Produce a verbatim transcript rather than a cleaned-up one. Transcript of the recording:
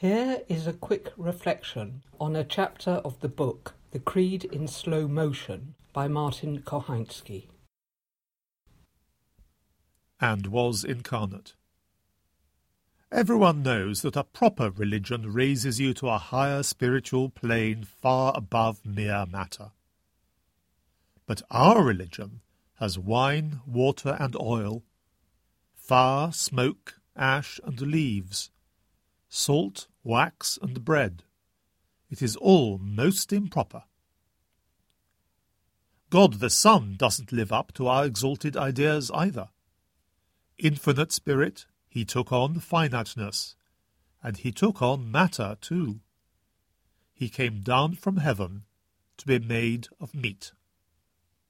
Here is a quick reflection on a chapter of the book The Creed in Slow Motion by Martin Kochanski. And was incarnate. Everyone knows that a proper religion raises you to a higher spiritual plane far above mere matter. But our religion has wine, water, and oil, fire, smoke, ash, and leaves, salt, wax, and bread. It is all most improper. God the Son doesn't live up to our exalted ideas either. Infinite spirit, he took on finiteness, and he took on matter too. He came down from heaven to be made of meat.